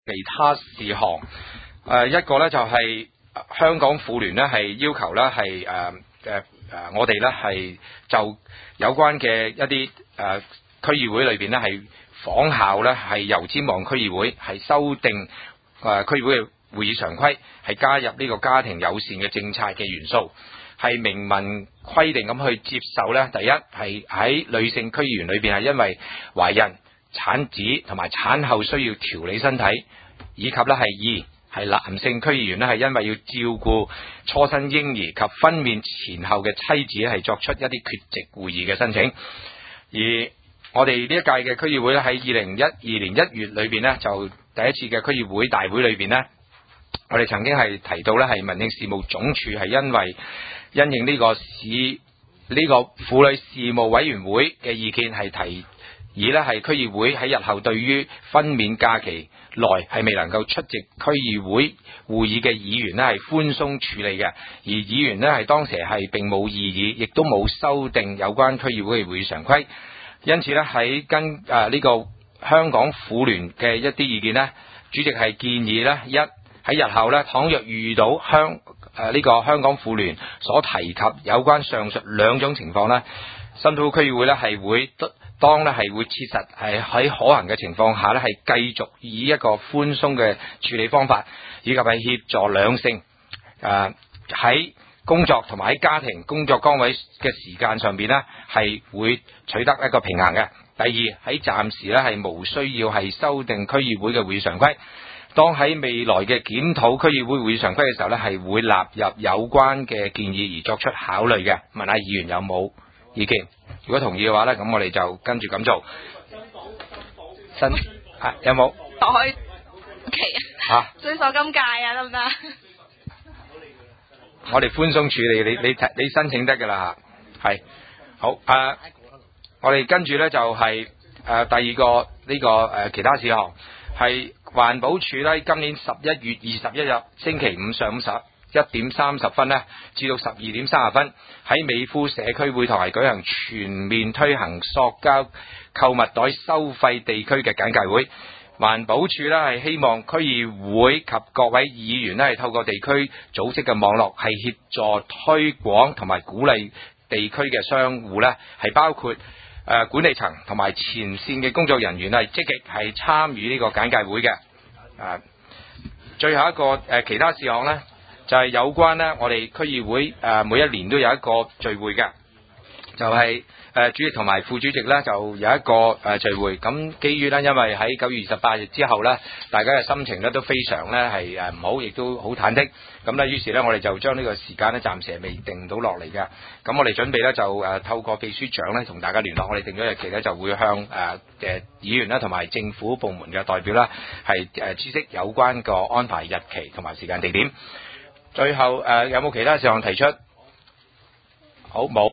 其他事項。一個咧就係香港婦聯咧係要求咧係我哋咧係就有關嘅一啲區議會裏邊咧係仿效咧係油尖旺區議會係修訂區議會嘅會議常規，係加入呢個家庭友善嘅政策嘅元素，係明文規定咁去接受咧。第一係喺女性區議員裏邊係因為懷孕、產子同埋產後需要調理身體，以及咧係二係男性區議員咧係因為要照顧初生嬰兒及分娩前後嘅妻子係作出一啲缺席會議嘅申請。而我哋呢一屆嘅區議會咧喺2012年1月裏邊咧就第一次嘅區議會大會裏邊咧，我哋曾經係提到咧係民政事務總署係因應呢個婦女事務委員會嘅意見係提議咧係區議會喺日後對於分娩假期內係未能夠出席區議會會議嘅議員咧係寬鬆處理嘅，而議員咧係當時係並冇異議，亦都冇修訂有關區議會嘅會議常規。因此咧喺呢個香港婦聯嘅一啲意見咧，主席係建議咧喺日後咧，倘若遇到呢個香港婦聯所提及有關上述兩種情況咧，新埔區議會咧係會當咧係會切實係喺可行嘅情況下咧，係繼續以一個寬鬆嘅處理方法，以及係協助兩性喺工作同埋喺家庭工作崗位嘅時間上邊咧，係會取得一個平衡嘅。第二喺暫時咧係無需要係修訂區議會嘅會議常規。當喺未來嘅檢討區議會會議常規嘅時候咧，係會納入有關嘅建議而作出考慮嘅。問下議員有冇意見？如果同意嘅話咧，咁我哋就跟住咁做。有冇？ 可以追溯今屆啊，得唔得？ 我哋寬鬆處理，你申請得㗎啦嚇。係好我哋跟住咧就係第二個呢個其他事項係環保署咧，今年11月21日星期五上午11點30分呢至到12點30分喺美孚社區會堂係舉行全面推行塑膠購物袋收費地區嘅簡介會。環保署呢係希望區議會及各位議員呢係透過地區組織嘅網絡係協助推廣同埋鼓勵地區嘅商戶呢係包括管理層同埋前線嘅工作人員係積極係參與呢個簡介會嘅。最後一個其他事項呢，就係有關呢我哋區議會每一年都有一個聚會嘅，就係主席同埋副主席呢就有一個聚會。咁基於呢，因為喺9月28日之後呢，大家嘅心情呢都非常呢係唔好，亦都好忐忑。咁呢，於是呢，我哋就將呢個時間呢暫時係未定到落嚟嘅。咁我哋準備呢，就透過秘書長呢同大家聯絡，我哋定咗日期呢，就會向議員啦同埋政府部門嘅代表啦係知悉有關個安排日期同埋時間地點。最後有冇其他事項提出？好，冇。